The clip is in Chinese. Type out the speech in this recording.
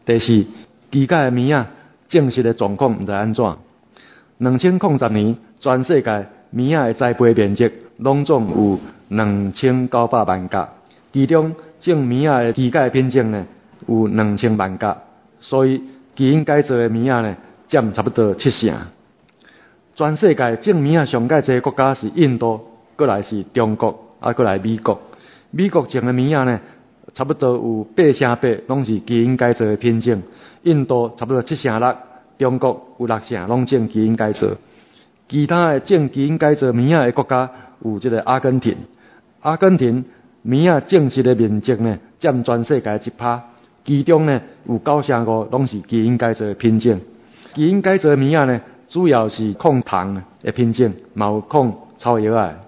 第四，机改的物仔证实的状况毋知安怎。2010年，全世界物仔的栽培面积拢总有2900万甲，其中种物仔的机改品种呢有2000万甲，所以基因改造的物仔呢占差不多7成。全世界种物仔上介济国家是印度，过来是中国，过来美国。美国种的物仔呢，差不多有8%拢是基因改造的品种，印度差不多7%，中国有6%拢种基因改造。其他的种基因改造物仔的国家有这个阿根廷，阿根廷物仔种植的面积呢占全世界1%，其中呢有9%拢是基因改造的品种。基因改造的物仔呢，主要是抗糖的品种，嘛有抗草药啊。